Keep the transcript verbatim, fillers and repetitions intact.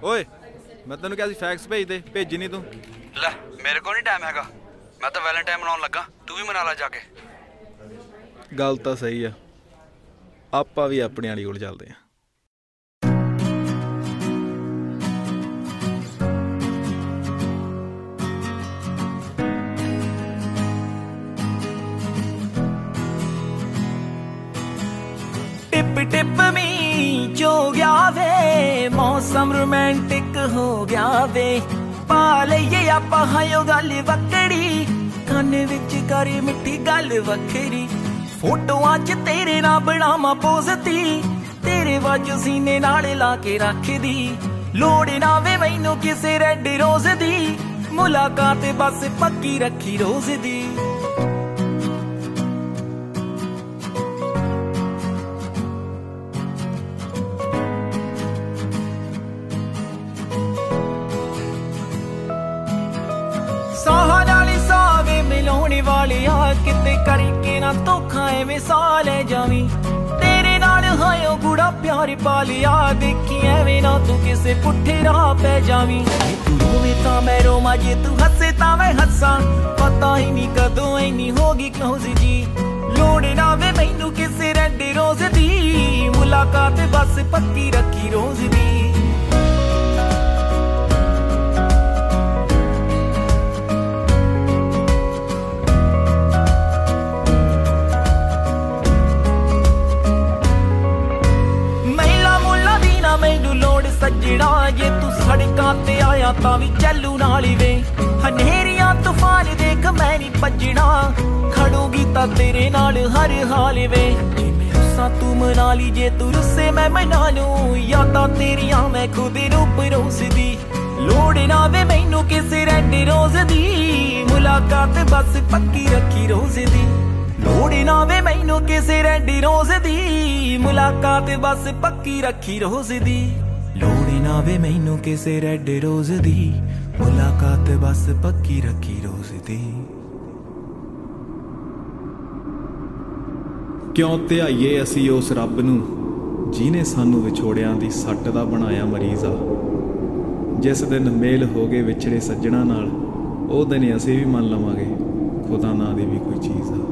ਓਏ ਮੈਂ ਤੈਨੂੰ ਕਿਹਾ ਸੀ ਫੈਕਸ ਭੇਜ ਦੇ, ਭੇਜੀ ਨਹੀਂ ਤੂੰ। ਲੈ ਮੇਰੇ ਕੋਲ ਨਹੀਂ ਟਾਈਮ ਹੈਗਾ, ਮੈਂ ਤਾਂ ਵੈਲੈਂਟਾਈਨ ਮਨਾਉਣ ਲੱਗਾ, ਤੂੰ ਵੀ ਮਨਾ ਲਾ ਜਾ ਕੇ। ਗੱਲ ਤਾਂ ਸਹੀ ਆ, ਆਪਾਂ ਵੀ ਆਪਣੇ ਵਾਲੀ ਕੋਲ ਚੱਲਦੇ ਆ। टिप टिप मी जो गया वे मौसम रोमांटिक हो गया वे पा लईए आपां हायो गल वक्कड़ी कान विच कर मिठी गल वखरी फोटोआं च तेरे नाल बनावां पोज़ती तेरे वाजो सीने नाल ला के रखदी लोड़ ना वे मैनू किसे रेड रोज़ दी मुलाकात बस पक्की रखी रोज़ दी। साह नाली सावे मिलाने वाले आ किते करके ना धोखा एवें साह ले जावी तेरे नाल हायो गुड़ा प्यार पा लिया देखी एवें ना तू किसे पुठे राह पै जावी तू रोवे तां मैं रोवां जे तू हसे तां मैं हसां पता ही नहीं कदों इन्नी होगी क्लोज जी लोड़ ना वे मैनू किसे रेड रोज़ दी मुलाकात बस पक्की रखी रोज़ दी। मैनू लोड़ सजना जे तू सड़कां ते आया तां भी चलू नाल वे हनेरियां तूफान देख मैं नहीं भजना खड़ूंगी तां तेरे नाल हर हाल वे रुस्सां तू मना ली जे तू रुस्से मैं मना लूं यादां तेरियां मैं खुद रूप रोसदी लोड़ ना वे मैनू किसे रेड रोज़ दी मुलाकात बस पक्की रखी रोज़ दी लोड़ ना वे मैनू किसे रेड रोज़ दी मुलाकात बस पक्की रखी रोज़ दी लोड़ ना वे मैनू किसे रेड रोज़ दी मुलाकात बस पक्की रखी रोज़ दी। क्यों ध्याईए असी उस रब नूं जिन्हें सानू विछोड़ियां दी सट्ट दा बनाया मरीज़ आ जिस दिन मेल हो गए विछड़े सज्जणा नाल ओ दिन असी भी मन लवांगे खुदा ना दी भी कोई चीज़ आ।